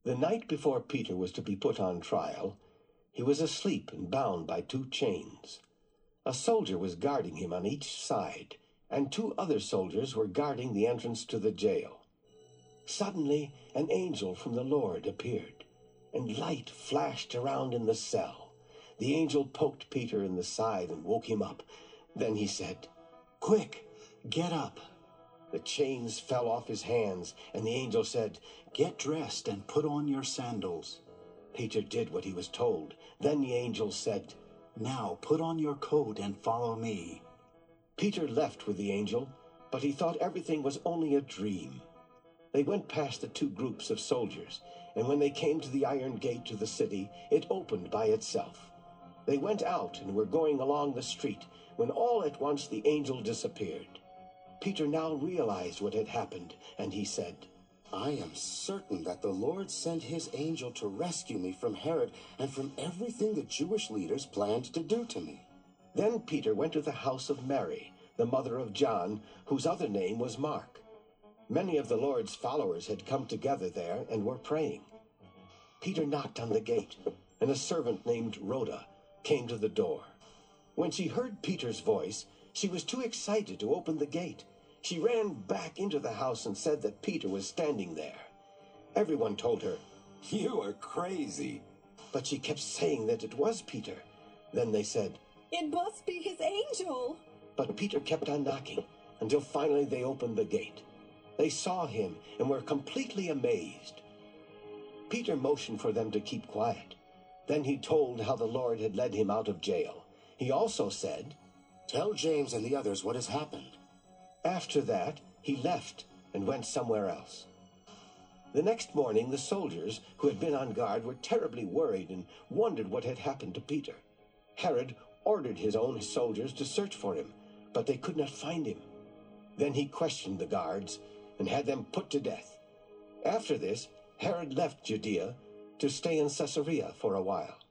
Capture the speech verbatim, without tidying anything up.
The night before Peter was to be put on trial, he was asleep and bound by two chains. A soldier was guarding him on each side, and two other soldiers were guarding the entrance to the jail. Suddenly, an angel from the Lord appeared, and light flashed around in the cell. The angel poked Peter in the side and woke him up. Then he said, "Quick, get up." The chains fell off his hands, and the angel said, "Get dressed and put on your sandals." Peter did what he was told. Then the angel said, "Now put on your coat and follow me." Peter left with the angel, but he thought everything was only a dream. They went past the two groups of soldiers, and when they came to the iron gate to the city, it opened by itself. They went out and were going along the street, when all at once the angel disappeared. Peter now realized what had happened, and he said, "I am certain that the Lord sent his angel to rescue me from Herod and from everything the Jewish leaders planned to do to me." Then Peter went to the house of Mary, the mother of John, whose other name was Mark. Many of the Lord's followers had come together there and were praying. Peter knocked on the gate, and a servant named Rhoda came to the door. When she heard Peter's voice, she was too excited to open the gate. She ran back into the house and said that Peter was standing there. Everyone told her, "You are crazy." But she kept saying that it was Peter. Then they said, "It must be his angel." But Peter kept on knocking until finally they opened the gate. They saw him and were completely amazed. Peter motioned for them to keep quiet. Then he told how the Lord had led him out of jail. He also said, "Tell James and the others what has happened." After that, he left and went somewhere else. The next morning, the soldiers who had been on guard were terribly worried and wondered what had happened to Peter. Herod ordered his own soldiers to search for him, but they could not find him. Then he questioned the guards and had them put to death. After this, Herod left Judea to stay in Caesarea for a while.